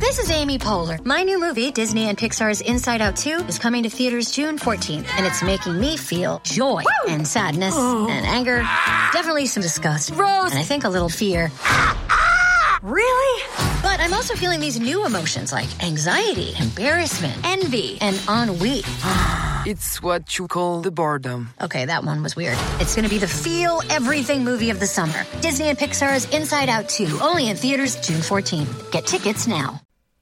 This is Amy Poehler. My new movie, Disney and Pixar's Inside Out 2, is coming to theaters June 14th, and it's making me feel joy and sadness and anger, definitely some disgust, Rose, and I think a little fear. Really? But I'm also feeling these new emotions like anxiety, embarrassment, envy, and ennui. It's what you call the boredom. Okay, that one was weird. It's going to be the feel everything movie of the summer. Disney and Pixar's Inside Out 2, only in theaters June 14th. Get tickets now.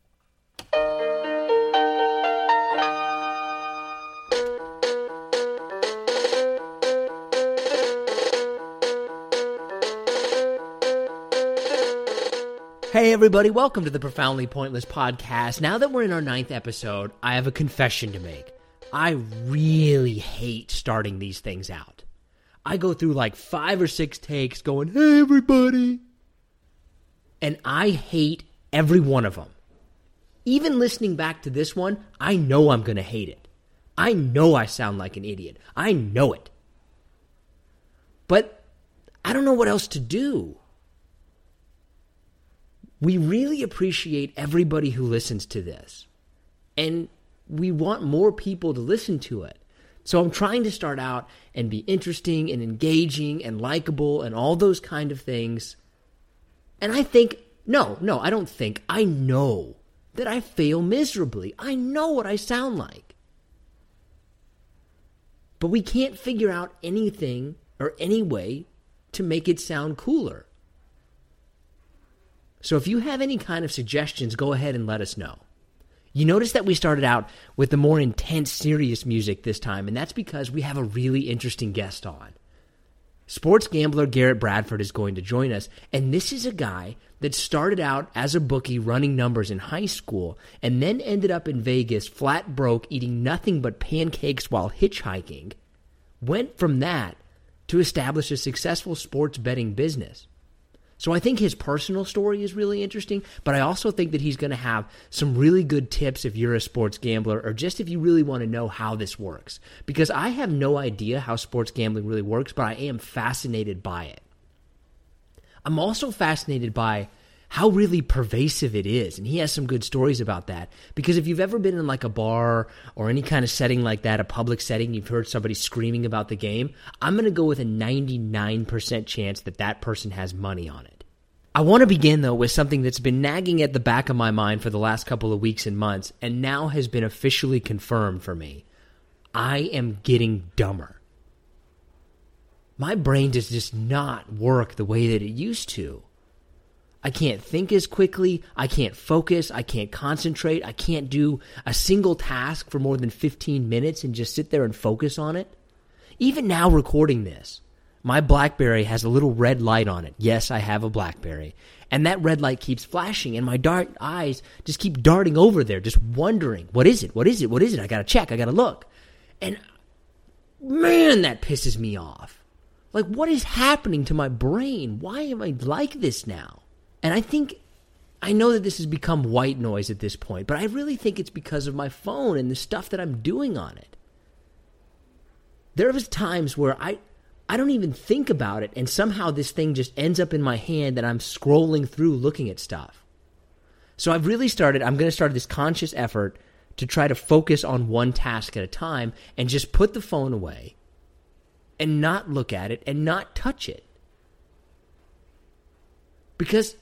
Hey everybody, welcome to the Profoundly Pointless podcast. Now that we're in our 9th episode, I have a confession to make. I really hate starting these things out. I go through like 5 or 6 takes going, hey everybody. And I hate every one of them. Even listening back to this one, I know I'm going to hate it. I know I sound like an idiot. I know it. But I don't know what else to do. We really appreciate everybody who listens to this. And we want more people to listen to it. So I'm trying to start out and be interesting and engaging and likable and all those kind of things. And I think, I don't think, I know that I fail miserably. I know what I sound like. But we can't figure out anything or any way to make it sound cooler. So if you have any kind of suggestions, go ahead and let us know. You notice that we started out with the more intense, serious music this time, and that's because we have a really interesting guest on. Sports gambler Garrett Bradford is going to join us, and this is a guy that started out as a bookie running numbers in high school and then ended up in Vegas flat broke eating nothing but pancakes while hitchhiking, went from that to establish a successful sports betting business. So I think his personal story is really interesting, but I also think that he's going to have some really good tips if you're a sports gambler or just if you really want to know how this works. Because I have no idea how sports gambling really works, but I am fascinated by it. I'm also fascinated by how really pervasive it is, and he has some good stories about that. Because if you've ever been in like a bar or any kind of setting like that, a public setting, you've heard somebody screaming about the game, I'm going to go with a 99% chance that that person has money on it. I want to begin, though, with something that's been nagging at the back of my mind for the last couple of weeks and months, and now has been officially confirmed for me. I am getting dumber. My brain does just not work the way that it used to. I can't think as quickly, I can't focus, I can't concentrate, I can't do a single task for more than 15 minutes and just sit there and focus on it. Even now recording this, my BlackBerry has a little red light on it. Yes, I have a BlackBerry. And that red light keeps flashing, and my dark eyes just keep darting over there, just wondering, what is it? What is it? What is it? I got to check. I got to look. And man, that pisses me off. Like, what is happening to my brain? Why am I like this now? And I know that this has become white noise at this point, but I really think it's because of my phone and the stuff that I'm doing on it. There was times where I don't even think about it, and somehow this thing just ends up in my hand and I'm scrolling through looking at stuff. So I'm going to start this conscious effort to try to focus on one task at a time and just put the phone away and not look at it and not touch it. Because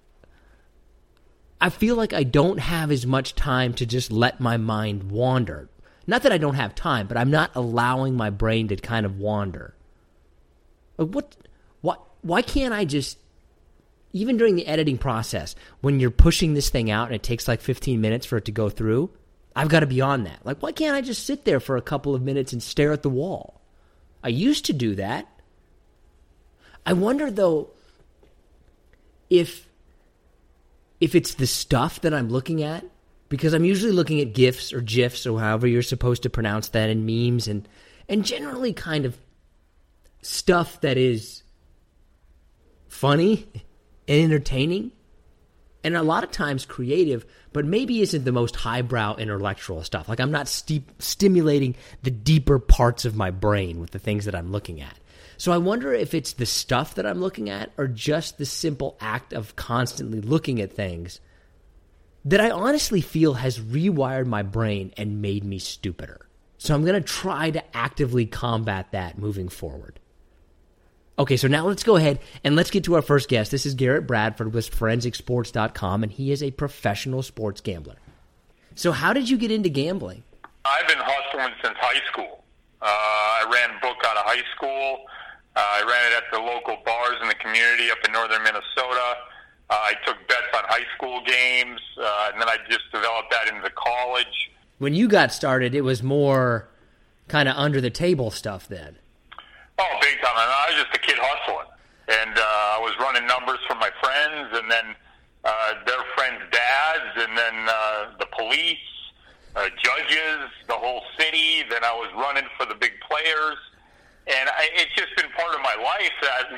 I feel like I don't have as much time to just let my mind wander. Not that I don't have time, but I'm not allowing my brain to kind of wander. Like why can't I just, even during the editing process, when you're pushing this thing out and it takes like 15 minutes for it to go through, I've got to be on that. Like, why can't I just sit there for a couple of minutes and stare at the wall? I used to do that. I wonder, though, if it's the stuff that I'm looking at, because I'm usually looking at GIFs or GIFs or however you're supposed to pronounce that, and memes and generally kind of stuff that is funny and entertaining and a lot of times creative, but maybe isn't the most highbrow intellectual stuff. Like, I'm not stimulating the deeper parts of my brain with the things that I'm looking at. So I wonder if it's the stuff that I'm looking at or just the simple act of constantly looking at things that I honestly feel has rewired my brain and made me stupider. So I'm going to try to actively combat that moving forward. Okay, so now let's go ahead and let's get to our first guest. This is Garrett Bradford with ForensicSports.com, and he is a professional sports gambler. So how did you get into gambling? I've been hustling since high school. I ran book out of high school. I ran it at the local bars in the community up in northern Minnesota. I took bets on high school games, and then I just developed that into college. When you got started, it was more kind of under-the-table stuff then. Oh, big time. I was just a kid hustling. And I was running numbers for my friends, and then their friends' dads, and then the police, judges, the whole city. Then I was running for the big players. And it's just been part of my life that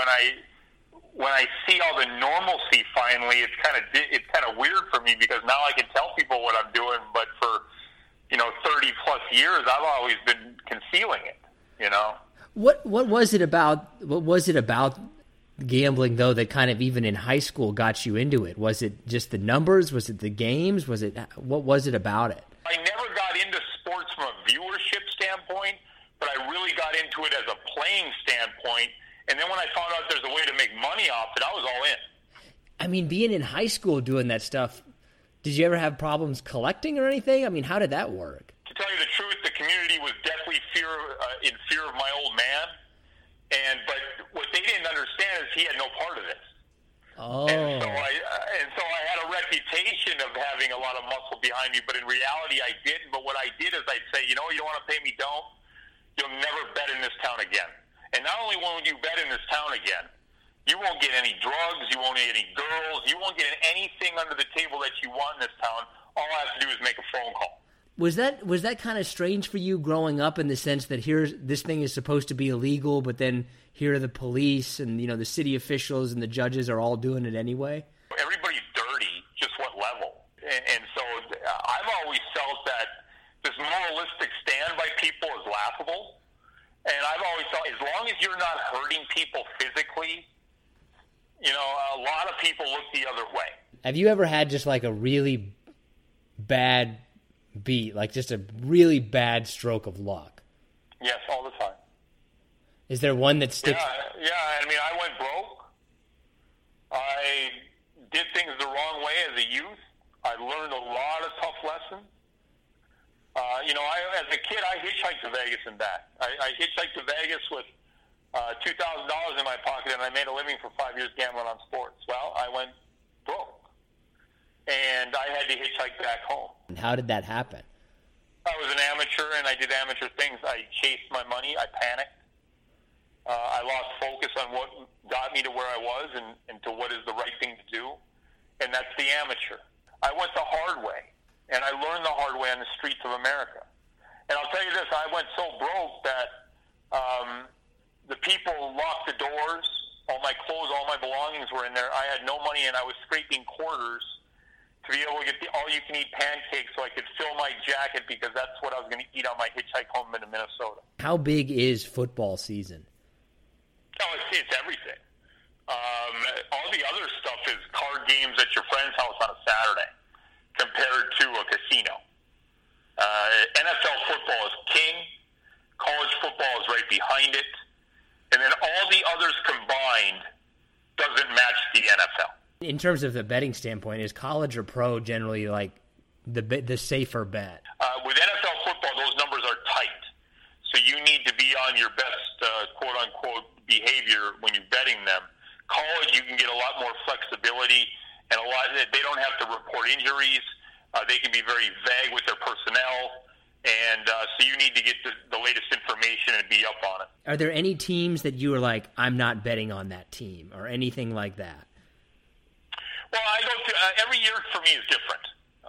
when I see all the normalcy finally, it's kind of weird for me because now I can tell people what I'm doing, but for 30 plus years I've always been concealing it. What was it about gambling though that kind of even in high school got you into it? Was it just the numbers? Was it the games? What was it about it? I never got into sports from a viewership standpoint, but I really got into it as a playing standpoint. And then when I found out there's a way to make money off it, I was all in. I mean, being in high school doing that stuff, did you ever have problems collecting or anything? I mean, how did that work? To tell you the truth, the community was definitely in fear of my old man. But what they didn't understand is he had no part of this. Oh. And so I had a reputation of having a lot of muscle behind me, but in reality I didn't. But what I did is I'd say, you don't want to pay me, don't. You'll never bet in this town again. And not only won't you bet in this town again, you won't get any drugs, you won't get any girls, you won't get anything under the table that you want in this town. All I have to do is make a phone call. Was that kind of strange for you growing up in the sense that this thing is supposed to be illegal, but then here are the police and the city officials and the judges are all doing it anyway? Everybody's dirty, just what level? And so I've always felt that this moralistic stand by people is laughable. And I've always thought, as long as you're not hurting people physically, a lot of people look the other way. Have you ever had just like a really bad beat, like just a really bad stroke of luck? Yes, all the time. Is there one that sticks? Yeah. I mean, I went broke. I did things the wrong way as a youth. I learned a lot of tough lessons. As a kid, I hitchhiked to Vegas and back. I hitchhiked to Vegas with $2,000 in my pocket, and I made a living for 5 years gambling on sports. Well, I went broke, and I had to hitchhike back home. And how did that happen? I was an amateur, and I did amateur things. I chased my money. I panicked. I lost focus on what got me to where I was and to what is the right thing to do, and that's the amateur. I went the hard way. And I learned the hard way on the streets of America. And I'll tell you this, I went so broke that the people locked the doors, all my clothes, all my belongings were in there. I had no money, and I was scraping quarters to be able to get the all-you-can-eat pancakes so I could fill my jacket because that's what I was going to eat on my hitchhike home into Minnesota. How big is football season? Oh, it's everything. All the other stuff is card games at your friend's house on a Saturday compared to a casino. NFL football is king. College football is right behind it. And then all the others combined doesn't match the NFL. In terms of the betting standpoint, is college or pro generally like the safer bet? With NFL football, those numbers are tight. So you need to be on your best, quote-unquote, behavior when you're betting them. College, you can get a lot more flexibility, and they don't have to report injuries. They can be very vague with their personnel, and so you need to get the latest information and be up on it. Are there any teams that you are like, I'm not betting on that team, or anything like that? Well, I go to every year for me is different.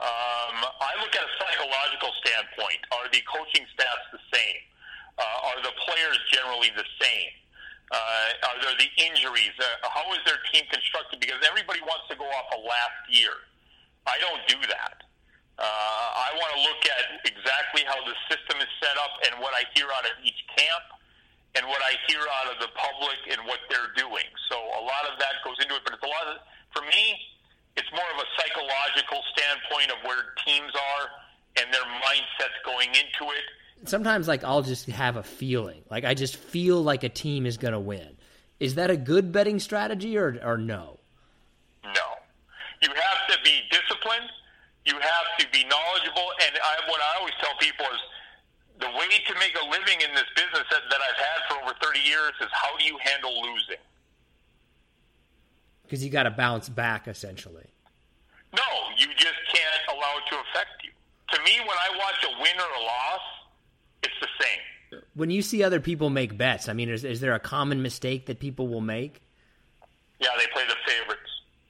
I look at a psychological standpoint. Are the coaching staffs the same? Are the players generally the same? Are there the injuries? How is their team constructed? Because everybody wants to go off of last year. I don't do that. I want to look at exactly how the system is set up and what I hear out of each camp and what I hear out of the public and what they're doing. So a lot of that goes into it. But it's a lot of, for me, It's more of a psychological standpoint of where teams are and their mindsets going into it. Sometimes, like, I'll just have a feeling. Like, I just feel like a team is going to win. Is that a good betting strategy or no? No. You have to be disciplined. You have to be knowledgeable. And what I always tell people is the way to make a living in this business that I've had for over 30 years is how do you handle losing? Because you got to bounce back, essentially. No, you just can't allow it to affect you. To me, when I watch a win or a loss, it's the same. When you see other people make bets, I mean, is there a common mistake that people will make? Yeah, they play the favorites.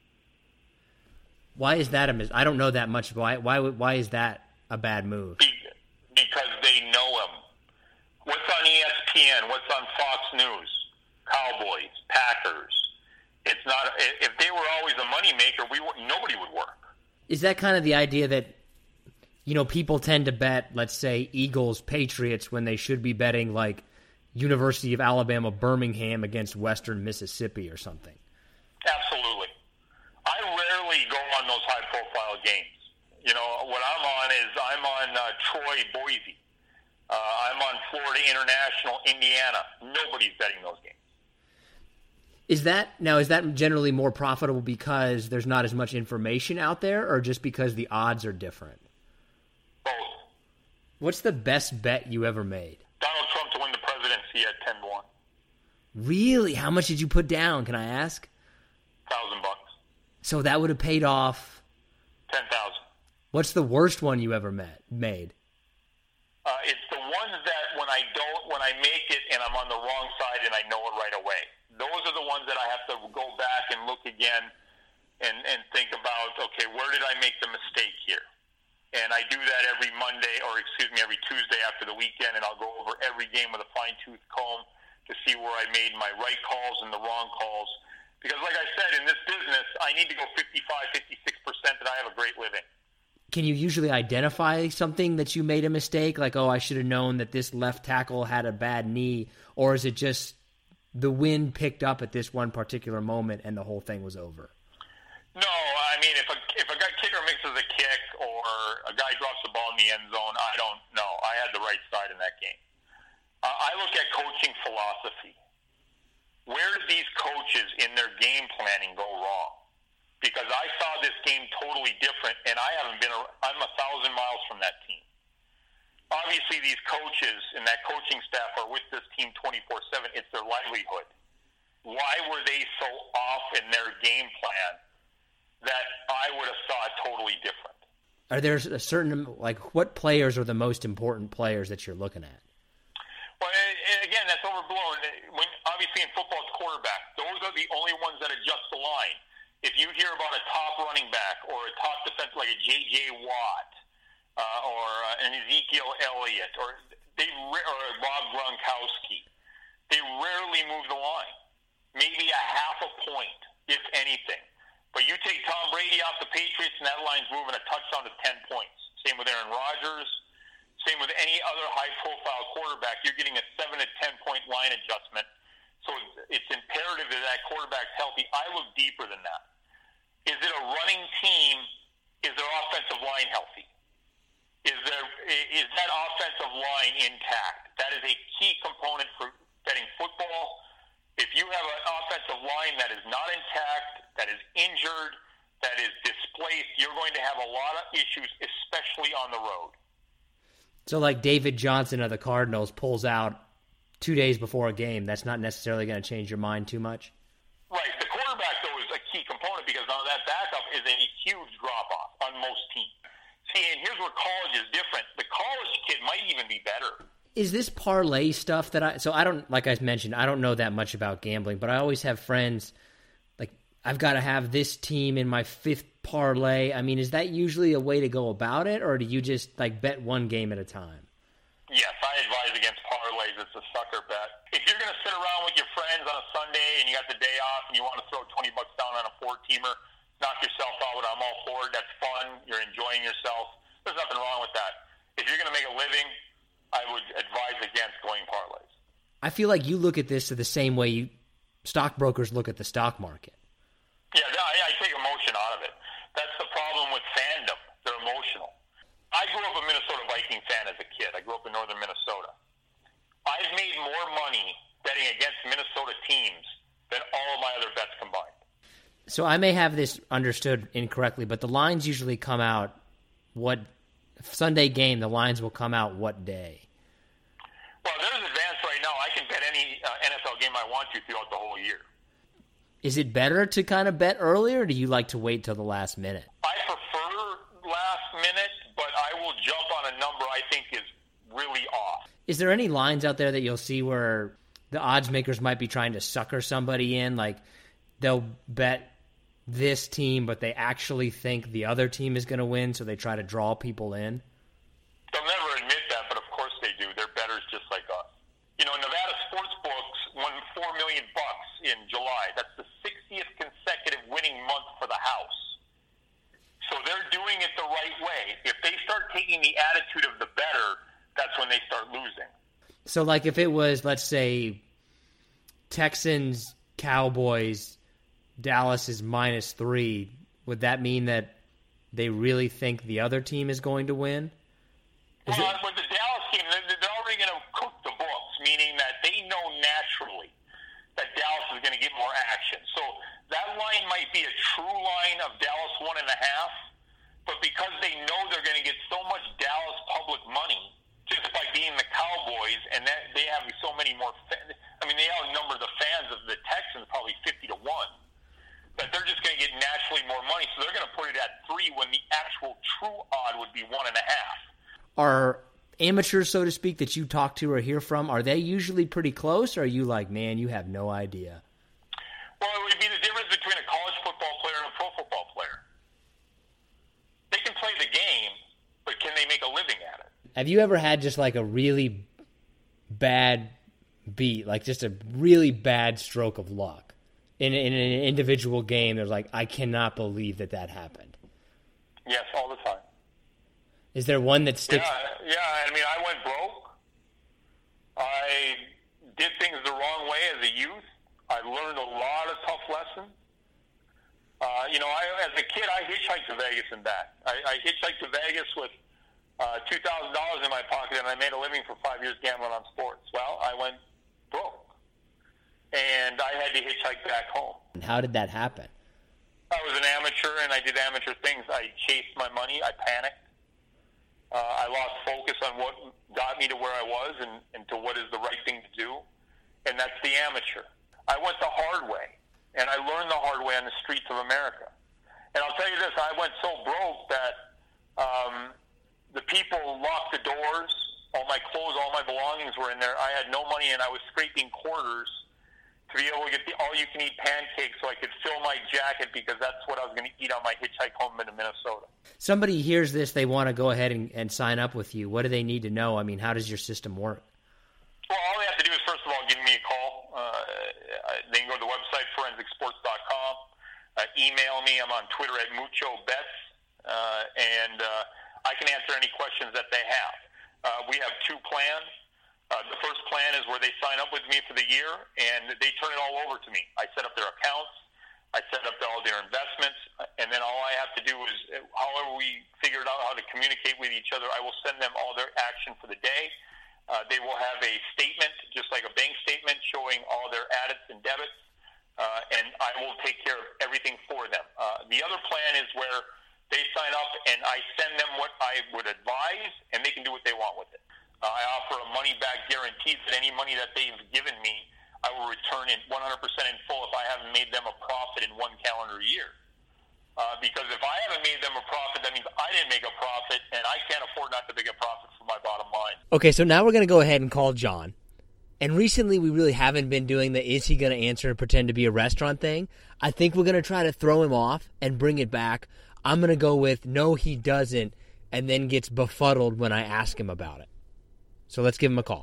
Why is that I don't know that much. Why is that a bad move? Because they know them. What's on ESPN? What's on Fox News? Cowboys, Packers. It's not. If they were always a moneymaker, nobody would work. Is that kind of the idea that, you know, people tend to bet, let's say, Eagles, Patriots, when they should be betting like University of Alabama, Birmingham against Western Mississippi or something? Absolutely. I rarely go on those high-profile games. You know, what I'm on Troy, Boise. I'm on Florida International, Indiana. Nobody's betting those games. Is that generally more profitable because there's not as much information out there, or just because the odds are different? Both. What's the best bet you ever made? Donald Trump to win the presidency at 10-1. Really? How much did you put down, can I ask? $1,000. So that would have paid off $10,000. What's the worst one you ever made? It's the ones that when I make it and I'm on the wrong side and I know it right away. Those are the ones that I have to go back and look again and think about, okay, where did I make the mistake here? And I do that every Tuesday after the weekend, and I'll go over every game with a fine-tooth comb to see where I made my right calls and the wrong calls. Because like I said, in this business, I need to go 55, 56% that I have a great living. Can you usually identify something that you made a mistake? Like, oh, I should have known that this left tackle had a bad knee. Or is it just the wind picked up at this one particular moment and the whole thing was over? No, I mean, if a kicker misses a kick or a guy drops the ball in the end zone, I don't know. I had the right side in that game. I look at coaching philosophy. Where did these coaches in their game planning go wrong? Because I saw this game totally different, and I'm 1,000 miles from that team. Obviously, these coaches and that coaching staff are with this team 24/7. It's their livelihood. Why were they so off in their game plan that I would have saw it totally different? Are there a certain, like, what players are the most important players that you're looking at? Well, again, that's overblown. Obviously, in football, it's quarterback. Those are the only ones that adjust the line. If you hear about a top running back or a top defense like a J.J. Watt or an Ezekiel Elliott or a Rob Gronkowski, they rarely move the line. Maybe a half a point, if anything. But you take Tom Brady off the Patriots, and that line's moving a touchdown to 10 points. Same with Aaron Rodgers. Same with any other high-profile quarterback. You're getting a 7 to 10-point line adjustment. So it's imperative that that quarterback's healthy. I look deeper than that. Is it a running team? Is their offensive line healthy? Is that offensive line intact? That is a key component for betting football. If you have an offensive line that is not intact, that is injured, that is displaced, you're going to have a lot of issues, especially on the road. So like David Johnson of the Cardinals pulls out 2 days before a game, that's not necessarily going to change your mind too much? Right. The quarterback, though, is a key component because now that backup is a huge drop-off on most teams. See, and here's where college is different. The college kid might even be better. Is this parlay stuff that I don't, like I mentioned, I don't know that much about gambling, but I always have friends, like, I've got to have this team in my fifth parlay. I mean, is that usually a way to go about it, or do you just, like, bet one game at a time? Yes, I advise against parlays. It's a sucker bet. If you're going to sit around with your friends on a Sunday and you got the day off and you want to throw $20 down on a four-teamer, knock yourself out. I'm all for it. That's fun. You're enjoying yourself. There's nothing wrong with that. If you're going to make a living, I would advise against going parlays. I feel like you look at this the same way stockbrokers look at the stock market. Yeah, I take emotion out of it. That's the problem with fandom. They're emotional. I grew up a Minnesota Viking fan as a kid. I grew up in northern Minnesota. I've made more money betting against Minnesota teams than all of my other bets combined. So I may have this understood incorrectly, but the lines usually come out what Sunday game, the lines will come out what day? Well, there's advance right now. I can bet any NFL game I want to throughout the whole year. Is it better to kind of bet earlier, or do you like to wait till the last minute? I prefer last minute, but I will jump on a number I think is really off. Is there any lines out there that you'll see where the odds makers might be trying to sucker somebody in? Like they'll bet this team, but they actually think the other team is going to win, so they try to draw people in? They'll never admit that, but of course they do. They're bettors just like us. You know, Nevada Sportsbooks won $4 million in July. That's the 60th consecutive winning month for the house. So they're doing it the right way. If they start taking the attitude of the bettor, that's when they start losing. So, like, if it was, let's say, Texans, Cowboys, Dallas is -3, would that mean that they really think the other team is going to win? With the Dallas game, they're already going to cook the books, meaning that they know naturally that Dallas is going to get more action. So that line might be a true line of Dallas 1.5, but because they know they're going to get so much Dallas public money just by being the Cowboys, and that they have so many more fans. I mean, they outnumber the fans of the Texans probably 50-1. That they're just going to get naturally more money, so they're going to put it at 3 when the actual true odd would be 1.5. Are amateurs, so to speak, that you talk to or hear from, are they usually pretty close, or are you like, man, you have no idea? Well, it would be the difference between a college football player and a pro football player. They can play the game, but can they make a living at it? Have you ever had just like a really bad beat, like just a really bad stroke of luck in an individual game? There's like, I cannot believe that happened. Yes, all the time. Is there one that sticks? Yeah. I mean, I went broke. I did things the wrong way as a youth. I learned a lot of tough lessons. As a kid, I hitchhiked to Vegas and back. I hitchhiked to Vegas with $2,000 in my pocket, and I made a living for 5 years gambling on sports. Well, I went broke, and I had to hitchhike back home. And how did that happen? I was an amateur, and I did amateur things. I chased my money. I panicked. I lost focus on what got me to where I was and to what is the right thing to do, and that's the amateur. I went the hard way, and I learned the hard way on the streets of America. And I'll tell you this, I went so broke that the people locked the doors. All my clothes, all my belongings were in there. I had no money, and I was scraping quarters to be able to get the all-you-can-eat pancakes so I could fill my jacket because that's what I was going to eat on my hitchhike home into Minnesota. Somebody hears this, they want to go ahead and sign up with you. What do they need to know? I mean, how does your system work? Well, all they have to do is, first of all, give me a call. They can go to the website, forensicsports.com. Email me. I'm on Twitter at MuchoBets. And I can answer any questions that they have. We have 2 plans. The first plan is where they sign up with me for the year, and they turn it all over to me. I set up their accounts. I set up all their investments, and then all I have to do is, however we figured out how to communicate with each other, I will send them all their action for the day. They will have a statement, just like a bank statement, showing all their addits and debits, and I will take care of everything for them. The other plan is where they sign up, and I send them what I would advise, and they can do what they want with it. I offer a money-back guarantee that any money that they've given me, I will return in 100% in full if I haven't made them a profit in 1 calendar year. Because if I haven't made them a profit, that means I didn't make a profit, and I can't afford not to make a profit for my bottom line. Okay, so now we're going to go ahead and call John. And recently we really haven't been doing the is he going to answer and pretend to be a restaurant thing. I think we're going to try to throw him off and bring it back. I'm going to go with no, he doesn't, and then gets befuddled when I ask him about it. So let's give him a call.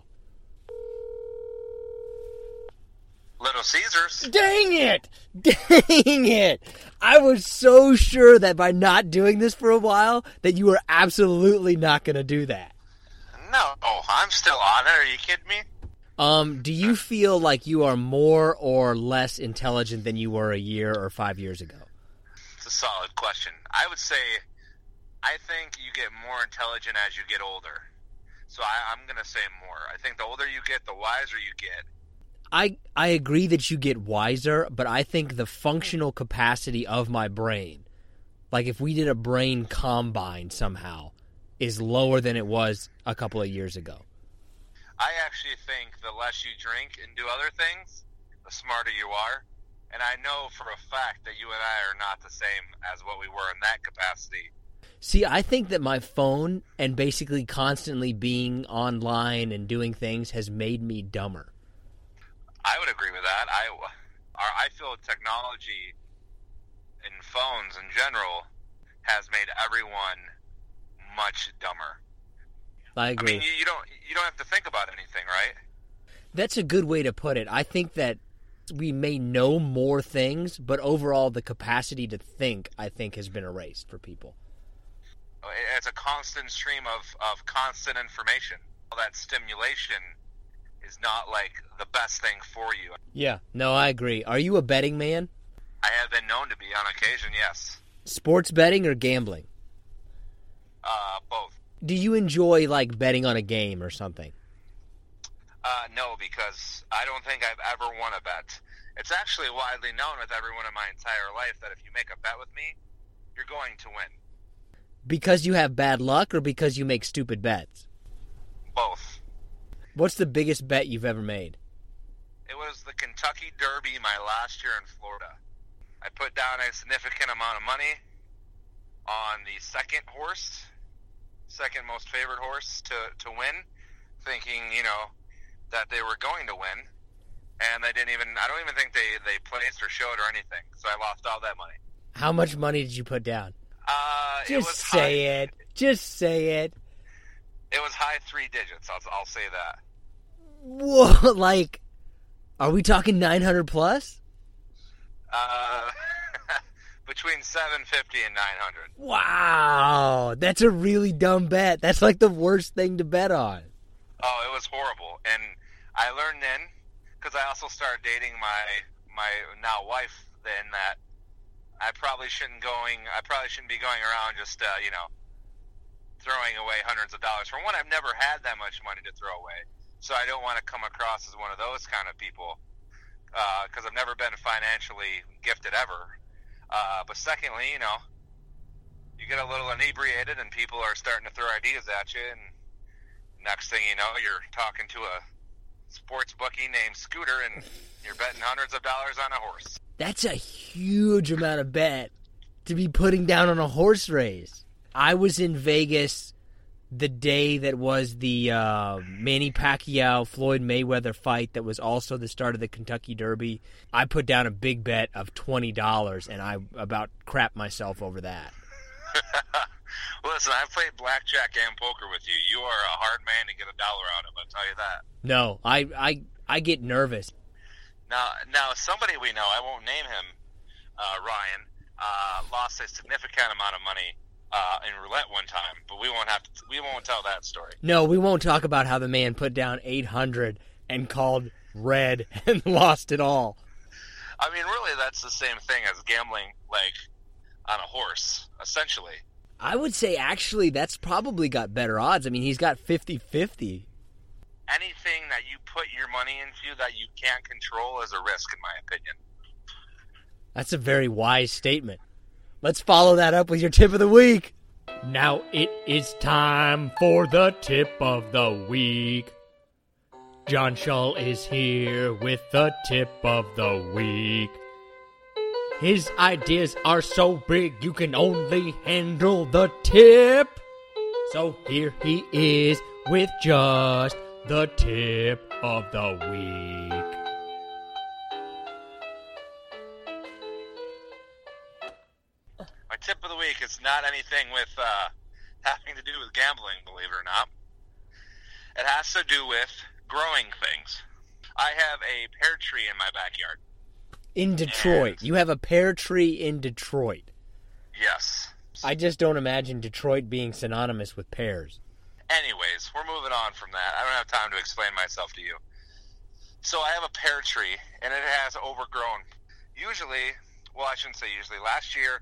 Little Caesars. Dang it! Dang it! I was so sure that by not doing this for a while, that you were absolutely not going to do that. No, I'm still on it. Are you kidding me? Do you feel like you are more or less intelligent than you were a year or 5 years ago? It's a solid question. I would say I think you get more intelligent as you get older. So I'm going to say more. I think the older you get, the wiser you get. I agree that you get wiser, but I think the functional capacity of my brain, like if we did a brain combine somehow, is lower than it was a couple of years ago. I actually think the less you drink and do other things, the smarter you are. And I know for a fact that you and I are not the same as what we were in that capacity. See, I think that my phone and basically constantly being online and doing things has made me dumber. I would agree with that. I feel technology in phones in general has made everyone much dumber. I agree. I mean, you don't have to think about anything, right? That's a good way to put it. I think that we may know more things, but overall the capacity to think, I think, has been erased for people. It's a constant stream of constant information. All that stimulation is not like the best thing for you. Yeah, no, I agree. Are you a betting man? I have been known to be on occasion, yes. Sports betting or gambling? Both. Do you enjoy, like, betting on a game or something? No, because I don't think I've ever won a bet. It's actually widely known with everyone in my entire life that if you make a bet with me, you're going to win. Because you have bad luck or because you make stupid bets? Both. What's the biggest bet you've ever made? It was the Kentucky Derby my last year in Florida. I put down a significant amount of money on the second most favored horse to win, thinking, that they were going to win. And I don't even think they placed or showed or anything. So I lost all that money. How much money did you put down? Just say it. Just say it. It was high 3 digits. I'll say that. Whoa, like, are we talking 900 plus? Between 750 and 900. Wow, that's a really dumb bet. That's like the worst thing to bet on. Oh, it was horrible. And I learned then, because I also started dating my now wife, then that I probably shouldn't be going around just throwing away hundreds of dollars. For one, I've never had that much money to throw away, so I don't want to come across as one of those kind of people, because I've never been financially gifted ever. But secondly, you get a little inebriated and people are starting to throw ideas at you, and next thing you know, you're talking to a sports bookie named Scooter and you're betting hundreds of dollars on a horse. That's a huge amount of bet to be putting down on a horse race. I was in Vegas the day that was the Manny Pacquiao-Floyd Mayweather fight that was also the start of the Kentucky Derby. I put down a big bet of $20, and I about crapped myself over that. Listen, I've played blackjack and poker with you. You are a hard man to get $1 out of, I'll tell you that. No, I get nervous. Now, somebody we know, I won't name him, Ryan, lost a significant amount of money in roulette one time, but we won't tell that story. No, we won't talk about how the man put down $800 and called red and lost it all. I mean, really, that's the same thing as gambling, like, on a horse, essentially. I would say, actually, that's probably got better odds. I mean, he's got 50-50. Anything that you put your money into that you can't control is a risk, in my opinion. That's a very wise statement. Let's follow that up with your tip of the week. Now it is time for the tip of the week. John Shull is here with the tip of the week. His ideas are so big you can only handle the tip. So here he is with just the tip of the week. My tip of the week is not anything with having to do with gambling, believe it or not. It has to do with growing things. I have a pear tree in my backyard. In Detroit. You have a pear tree in Detroit. Yes. I just don't imagine Detroit being synonymous with pears. Anyways, we're moving on from that. I don't have time to explain myself to you. So I have a pear tree, and it has overgrown. Usually, well, I shouldn't say usually. Last year,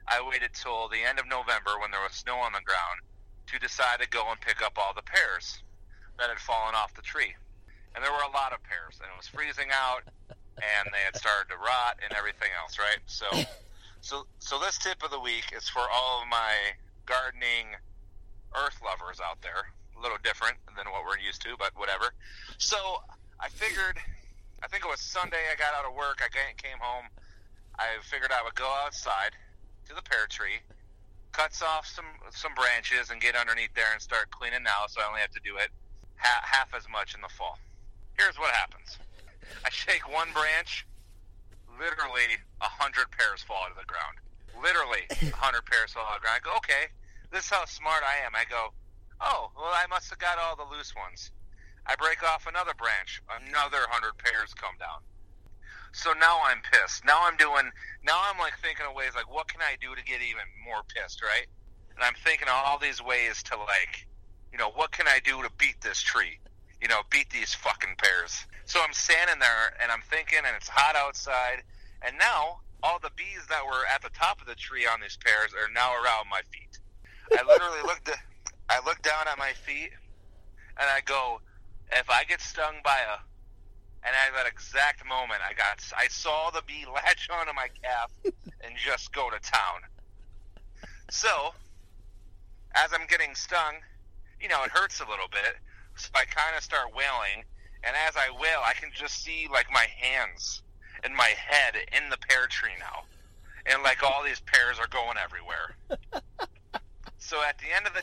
I waited till the end of November when there was snow on the ground to decide to go and pick up all the pears that had fallen off the tree. And there were a lot of pears, and it was freezing out, and they had started to rot and everything else, right? So this tip of the week is for all of my gardening earth lovers out there. A little different than what we're used to, but whatever. So I figured, I think it was Sunday, I got out of work, I came home, I figured I would go outside to the pear tree, cuts off some branches and get underneath there and start cleaning now, so I only have to do it half as much in the fall. Here's what happens. I shake one branch, literally 100 pears fall to the ground. Literally 100 pears fall to the ground. I go, okay, this is how smart I am. I go, oh, well, I must have got all the loose ones. I break off another branch, another 100 pears come down. So now I'm pissed. Now I'm like thinking of ways like, what can I do to get even more pissed, right? And I'm thinking of all these ways to like, what can I do to beat this tree? Beat these fucking pears. So I'm standing there and I'm thinking, and it's hot outside, and now all the bees that were at the top of the tree on these pears are now around my feet. I literally look down at my feet and I go, if I get stung by and at that exact moment, I saw the bee latch onto my calf and just go to town. So, as I'm getting stung, it hurts a little bit. So I kind of start wailing, and as I wail, I can just see, like, my hands and my head in the pear tree now. And, like, all these pears are going everywhere. So at the end of the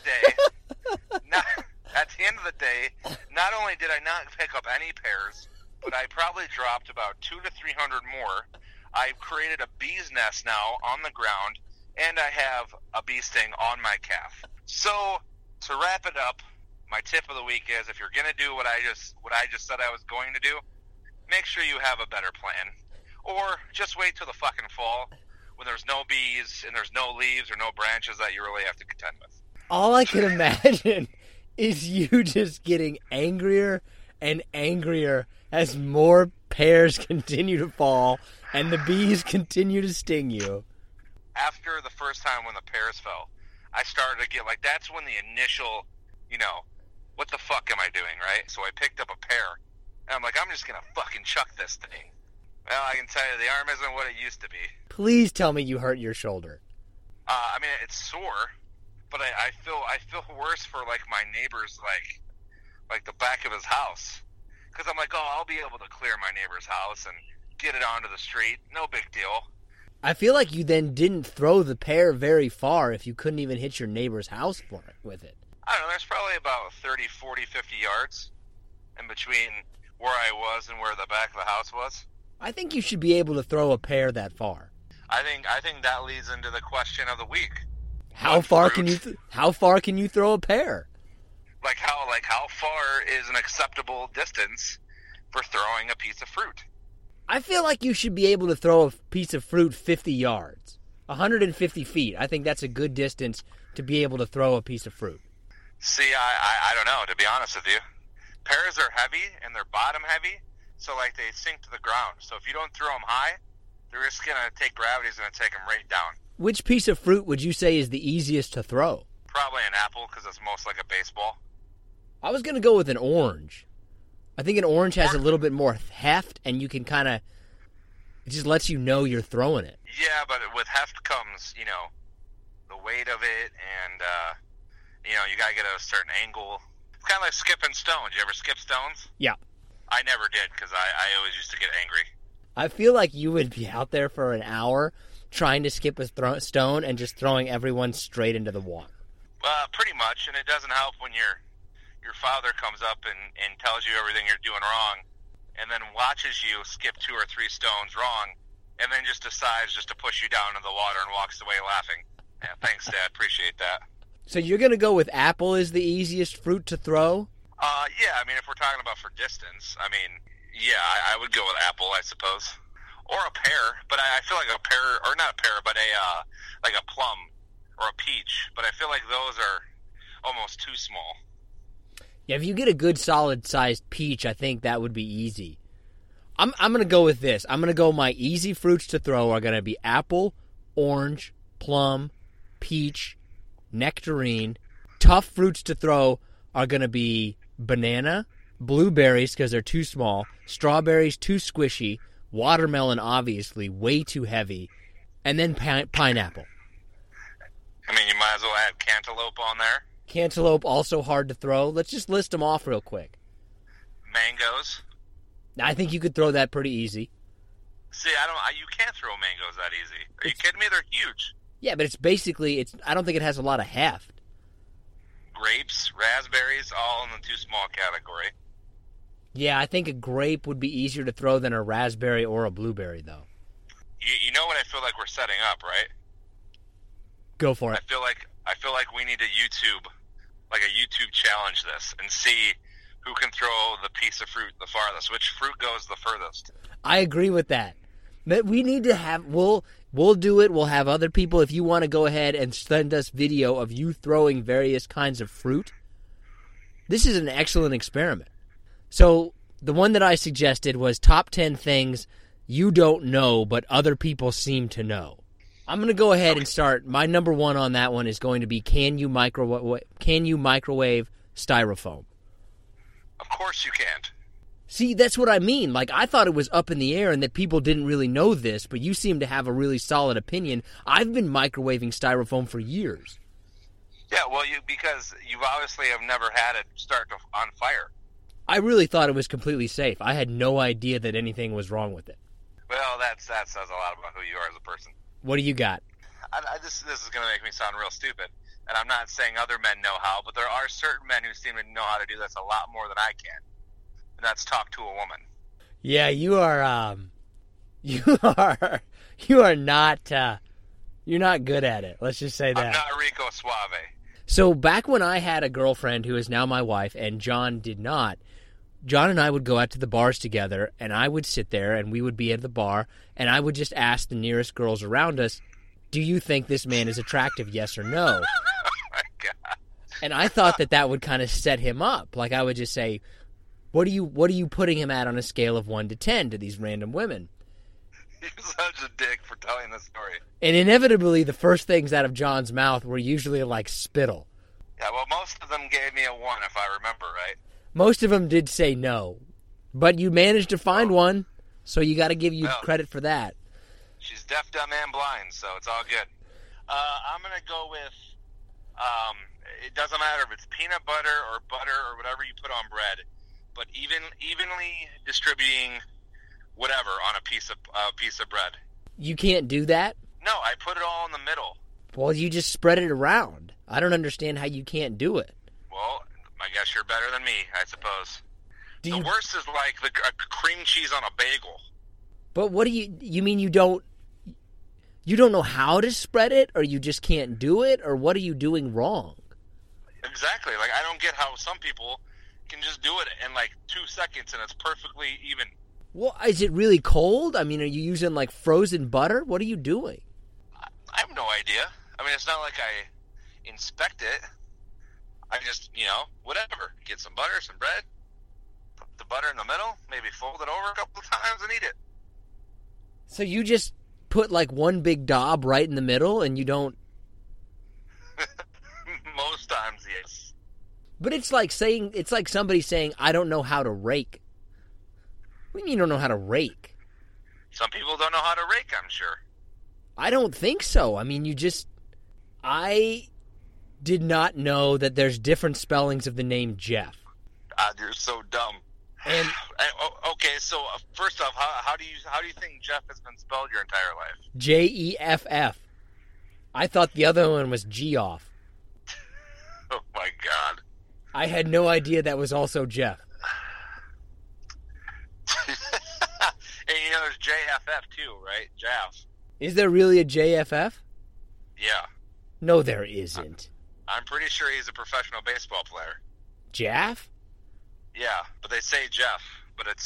day, not only did I not pick up any pears, but I probably dropped about 200 to 300 more. I've created a bee's nest now on the ground, and I have a bee sting on my calf. So, to wrap it up, my tip of the week is, if you're going to do what I just said I was going to do, make sure you have a better plan. Or just wait till the fucking fall when there's no bees and there's no leaves or no branches that you really have to contend with. All I can imagine is you just getting angrier and angrier as more pears continue to fall and the bees continue to sting you. After the first time when the pears fell, I started to get, like, that's when the initial, what the fuck am I doing, right? So I picked up a pear, and I'm like, I'm just going to fucking chuck this thing. Well, I can tell you, the arm isn't what it used to be. Please tell me you hurt your shoulder. I mean, it's sore, but I feel worse for, like, my neighbor's, like the back of his house. Because I'm like, I'll be able to clear my neighbor's house and get it onto the street. No big deal. I feel like you then didn't throw the pear very far if you couldn't even hit your neighbor's house with it. I don't know, there's probably about 30, 40, 50 yards in between where I was and where the back of the house was. I think you should be able to throw a pear that far. I think that leads into the question of the week. How far can you throw a pear? Like how far is an acceptable distance for throwing a piece of fruit? I feel like you should be able to throw a piece of fruit 50 yards. 150 feet. I think that's a good distance to be able to throw a piece of fruit. See, I don't know, to be honest with you. Pears are heavy, and they're bottom heavy, so, like, they sink to the ground. So if you don't throw them high, they're just going to take gravity's going to take them right down. Which piece of fruit would you say is the easiest to throw? Probably an apple, because it's most like a baseball. I was going to go with an orange. I think an orange has a little bit more heft, and you can kind of, it just lets you know you're throwing it. Yeah, but with heft comes, the weight of it, and, you got to get at a certain angle. It's kind of like skipping stones. You ever skip stones? Yeah. I never did, because I always used to get angry. I feel like you would be out there for an hour trying to skip a stone and just throwing everyone straight into the water. Pretty much, and it doesn't help when your father comes up and tells you everything you're doing wrong, and then watches you skip 2 or 3 stones wrong, and then just decides just to push you down in the water and walks away laughing. Yeah, thanks, Dad. Appreciate that. So you're going to go with apple is the easiest fruit to throw? Yeah, I mean, if we're talking about for distance, I mean, yeah, I would go with apple, I suppose. Or a pear, but I feel like a pear, or not a pear, but like a plum or a peach, but I feel like those are almost too small. Yeah, if you get a good solid-sized peach, I think that would be easy. I'm going to go with this. I'm going to go my easy fruits to throw are going to be apple, orange, plum, peach, nectarine. Tough fruits to throw are going to be banana, blueberries because they're too small, strawberries too squishy, watermelon obviously way too heavy, and then pineapple. I mean, you might as well add cantaloupe on there. Cantaloupe also hard to throw. Let's just list them off real quick. Mangoes. I think you could throw that pretty easy. See, you can't throw mangoes that easy. Are you kidding me? They're huge. Yeah, but I don't think it has a lot of heft. Grapes, raspberries, all in the too small category. Yeah, I think a grape would be easier to throw than a raspberry or a blueberry, though. You know what I feel like we're setting up, right? Go for it. I feel like we need to YouTube challenge this and see who can throw the piece of fruit the farthest. Which fruit goes the furthest? I agree with that. But we need to have. We'll do it. We'll have other people. If you want to go ahead and send us video of you throwing various kinds of fruit, this is an excellent experiment. So the one that I suggested was top 10 things you don't know but other people seem to know. I'm going to go ahead and start. My number one on that one is going to be can you microwave styrofoam? Of course you can't. See, that's what I mean. Like, I thought it was up in the air and that people didn't really know this, but you seem to have a really solid opinion. I've been microwaving styrofoam for years. Yeah, well, because you obviously have never had it start on fire. I really thought it was completely safe. I had no idea that anything was wrong with it. Well, that says a lot about who you are as a person. What do you got? This is going to make me sound real stupid, and I'm not saying other men know how, but there are certain men who seem to know how to do this a lot more than I can, and that's talk to a woman. Yeah, you are not you're not good at it. Let's just say that. I'm not Rico Suave. So back when I had a girlfriend who is now my wife, and John did not, John and I would go out to the bars together, and I would sit there, and we would be at the bar, and I would just ask the nearest girls around us, do you think this man is attractive, yes or no? Oh, my God. And I thought that would kind of set him up. Like, I would just say, what are you putting him at on a scale of 1 to 10 to these random women? You're such a dick for telling this story. And inevitably, the first things out of John's mouth were usually like spittle. Yeah, well, most of them gave me a 1, if I remember right. Most of them did say no. But you managed to find one, so you got to give you credit for that. She's deaf, dumb, and blind, so it's all good. I'm going to go with, it doesn't matter if it's peanut butter or whatever you put on bread, but evenly distributing whatever on a piece of bread. You can't do that? No, I put it all in the middle. Well, you just spread it around. I don't understand how you can't do it. Well, I guess you're better than me, I suppose. The worst is like the cream cheese on a bagel. But what do you mean you don't know how to spread it, or you just can't do it, or what are you doing wrong? Exactly. Like, I don't get how some people can just do it in like 2 seconds and it's perfectly even. Well, is it really cold? I mean, are you using like frozen butter? What are you doing? I have no idea. I mean, it's not like I inspect it. I just, whatever. Get some butter, some bread, put the butter in the middle, maybe fold it over a couple of times and eat it. So you just put like one big daub right in the middle and you don't... Most times, yes. But it's like somebody saying, I don't know how to rake. What do you mean you don't know how to rake? Some people don't know how to rake, I'm sure. I don't think so. I mean, I did not know that there's different spellings of the name Jeff. You're so dumb. And okay, so first off, how do you think Jeff has been spelled your entire life? Jeff. I thought the other one was Geoff. Oh my God! I had no idea that was also Jeff. And there's JFF too, right? Jeff. Is there really a JFF? Yeah. No, there isn't. I'm pretty sure he's a professional baseball player. Jeff? Yeah, but they say Jeff, but it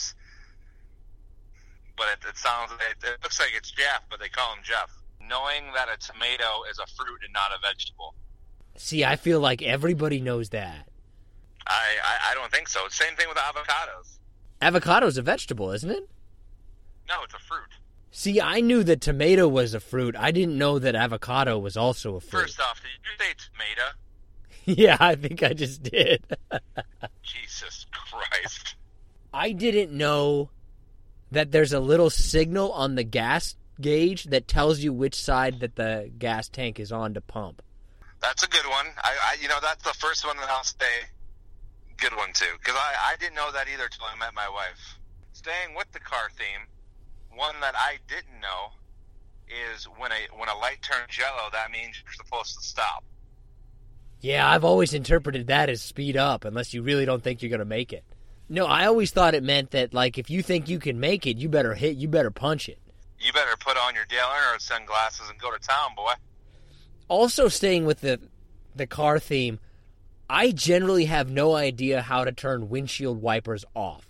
sounds, it looks like it's Jeff, but they call him Jeff. Knowing that a tomato is a fruit and not a vegetable. See, I feel like everybody knows that. I don't think so. Same thing with avocados. Avocado's a vegetable, isn't it? No, it's a fruit. See, I knew that tomato was a fruit. I didn't know that avocado was also a fruit. First off, did you say tomato? Yeah, I think I just did. Jesus Christ. I didn't know that there's a little signal on the gas gauge that tells you which side that the gas tank is on to pump. That's a good one. I that's the first one that I'll say good one too, because I didn't know that either till I met my wife. Staying with the car theme, one that I didn't know is when a light turns yellow, that means you're supposed to stop. Yeah, I've always interpreted that as speed up, unless you really don't think you're going to make it. No, I always thought it meant that, like, if you think you can make it, you better punch it. You better put on your Dale Earnhardt sunglasses and go to town, boy. Also, staying with the car theme, I generally have no idea how to turn windshield wipers off.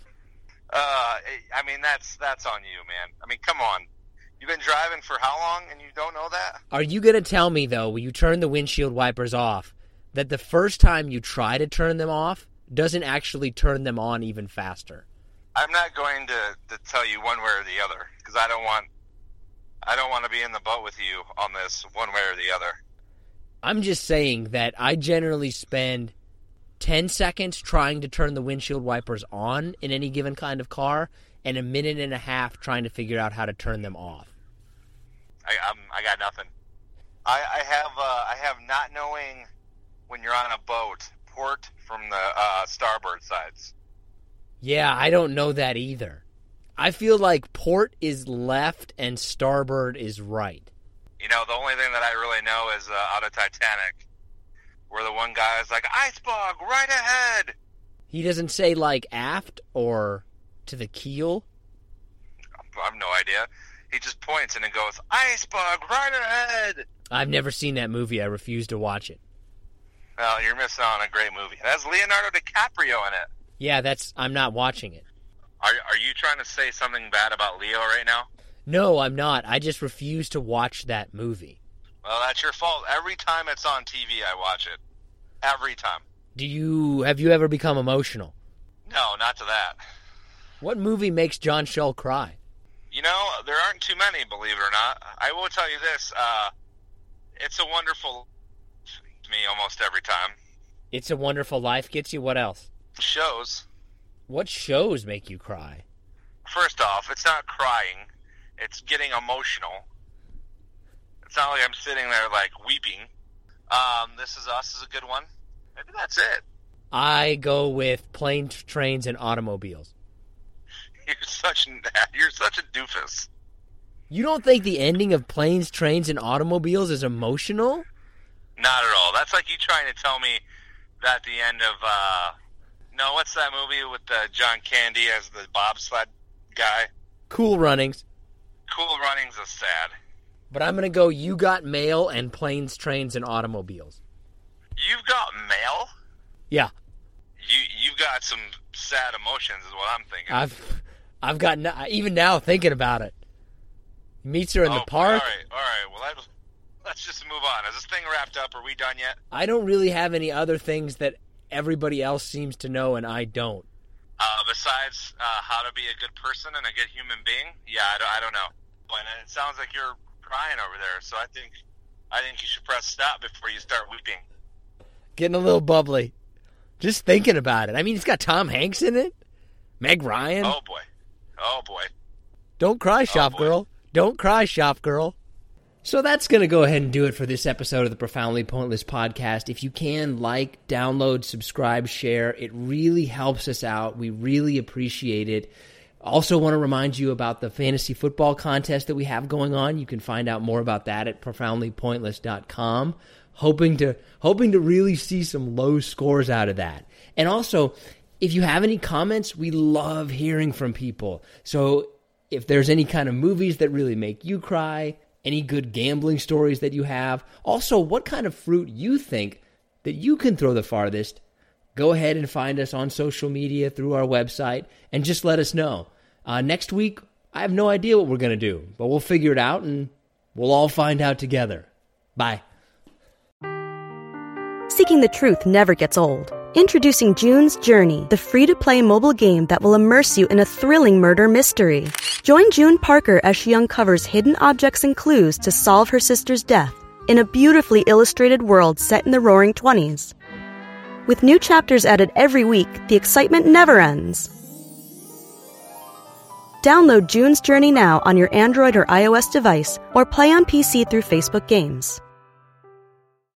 I mean, that's on you, man. I mean, come on. You've been driving for how long and you don't know that? Are you going to tell me, though, when you turn the windshield wipers off, that the first time you try to turn them off doesn't actually turn them on even faster? I'm not going to tell you one way or the other, because I don't want to be in the boat with you on this one way or the other. I'm just saying that I generally spend 10 seconds trying to turn the windshield wipers on in any given kind of car, and a minute and a half trying to figure out how to turn them off. I got nothing. I have not knowing when you're on a boat, port from the starboard sides. Yeah, I don't know that either. I feel like port is left and starboard is right. You know, the only thing that I really know is out of Titanic, where the one guy is like, "Icebug, right ahead!" He doesn't say, like, aft or to the keel? I have no idea. He just points and it goes, "Icebug, right ahead!" I've never seen that movie. I refuse to watch it. Well, you're missing on a great movie. It has Leonardo DiCaprio in it. Yeah, I'm not watching it. Are you trying to say something bad about Leo right now? No, I'm not. I just refuse to watch that movie. Well, that's your fault. Every time it's on TV, I watch it. Every time. Have you ever become emotional? No, not to that. What movie makes John Shull cry? You know, there aren't too many, believe it or not. I will tell you this. It's a Wonderful to me almost every time. It's a Wonderful Life gets you. What else? Shows. What shows make you cry? First off, it's not crying. It's getting emotional. It's not like I'm sitting there, like, weeping. This Is Us is a good one. Maybe that's it. I go with Planes, Trains, and Automobiles. You're such a doofus. You don't think the ending of Planes, Trains, and Automobiles is emotional? Not at all. That's like you trying to tell me that the end of, no, what's that movie with John Candy as the bobsled guy? Cool Runnings. Cool Runnings is sad. But I'm going to go You Got Mail and Planes, Trains, and Automobiles. You've got mail? Yeah. You've got some sad emotions is what I'm thinking. I've got, even now thinking about it. He meets her in the park. All right. Well, let's just move on. Is this thing wrapped up? Are we done yet? I don't really have any other things that everybody else seems to know and I don't. Besides how to be a good person and a good human being? Yeah, I don't know. But it sounds like you're crying over there, so I think you should press stop before you start weeping. Getting a little bubbly. Just thinking about it. I mean, it's got Tom Hanks in it. Meg Ryan. Oh, boy. Don't cry, shop girl. Don't cry, shop girl. So that's going to go ahead and do it for this episode of the Profoundly Pointless podcast. If you can, like, download, subscribe, share. It really helps us out. We really appreciate it. Also want to remind you about the fantasy football contest that we have going on. You can find out more about that at profoundlypointless.com. Hoping to really see some low scores out of that. And also, if you have any comments, we love hearing from people. So if there's any kind of movies that really make you cry, any good gambling stories that you have, also what kind of fruit you think that you can throw the farthest, go ahead and find us on social media through our website and just let us know. Next week, I have no idea what we're going to do, but we'll figure it out and we'll all find out together. Bye. Seeking the truth never gets old. Introducing June's Journey, the free-to-play mobile game that will immerse you in a thrilling murder mystery. Join June Parker as she uncovers hidden objects and clues to solve her sister's death in a beautifully illustrated world set in the Roaring '20s. With new chapters added every week, the excitement never ends. Download June's Journey now on your Android or iOS device or play on PC through Facebook Games.